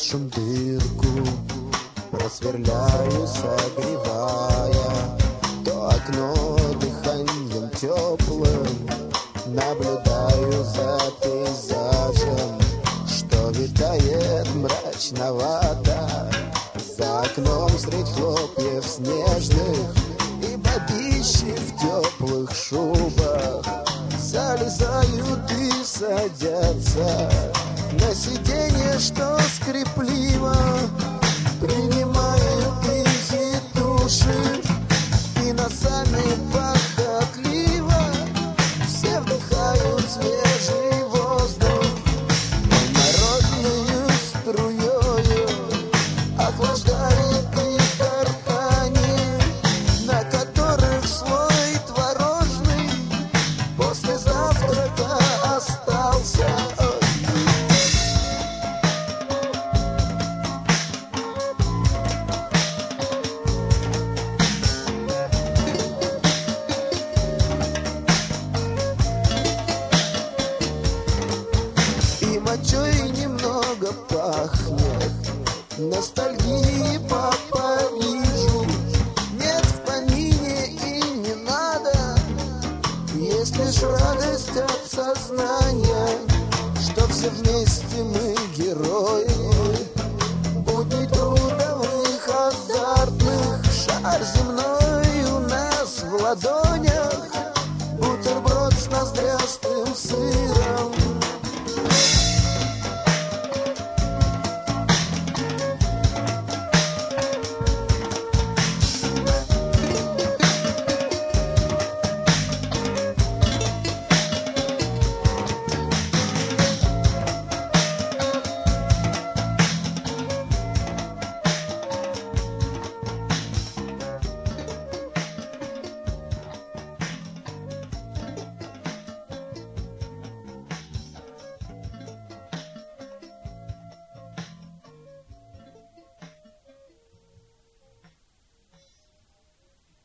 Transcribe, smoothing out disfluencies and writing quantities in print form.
душем дырку просверляю, согревая то окно дыханием теплым. Наблюдаю за пейзажем, что витает мрачновато за окном средь хлопьев снежных. И бабищи в теплых шубах залезают и садятся на сиденье, что скрипливо принимают их и души, и носами похотливо все вдыхают свежий воздух. Морозную струёю охлаждает их ткани, на которых слой творожный после завтрака остался. И мочой немного пахнет, ностальгии по Парижу нет в помине и не надо. Есть лишь радость от сознания, что все вместе